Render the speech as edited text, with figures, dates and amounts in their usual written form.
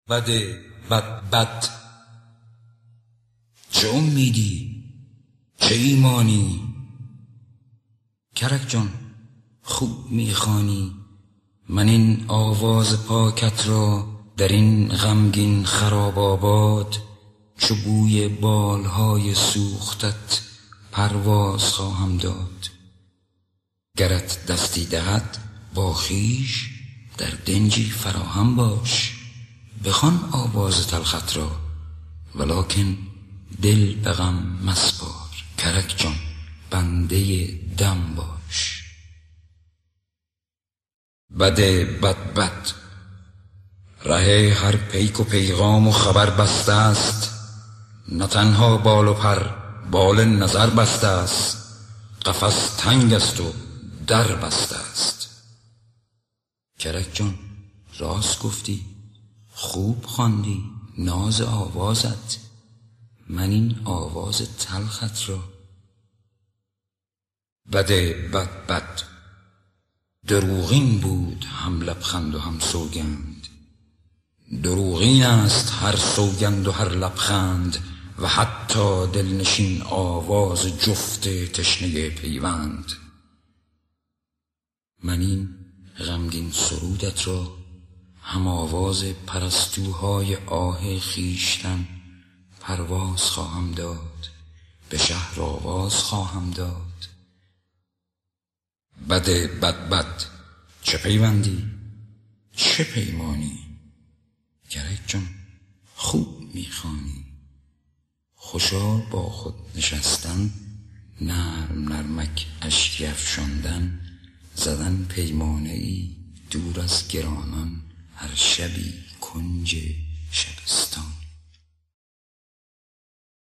بده بد چه امیدی چه ایمانی، کرک جان خوب میخوانی. من این آواز پاکت را در این غمگین خراب آباد، چو بوی بالهای سوختت پرواز خواهم داد. گرت دستی دهد با خویش در دنجی فراهم باش. بخوان آواز تلخت را ولکن دل به غم مسپار. کرک جان بنده دم باش. بده بد ره هر پیک و پیغام و خبر بسته است. نه تنها بال و پر بال نظر بسته است. قفس تنگ است و در بسته است. کرک جان راست گفتی، خوب خواندی ناز آوازت. من این آواز تلخت را بده بد دروغین بود هم لبخند و هم سوگند. دروغین است هر سوگند و هر لبخند، و حتی دلنشین آواز جفت تشنه پیوند. من این غمگین سرودت را هم آواز پرستوهای آه خیشتن پرواز خواهم داد. به شهر آواز خواهم داد. بده بد چه پیوندی چه پیمانی، کرک جان خوب میخوانی. خوشا با خود نشستن، نرم نرمک اشکی افشاندن، زدن پیمانه ای دور از گرانان، هر شبی کنج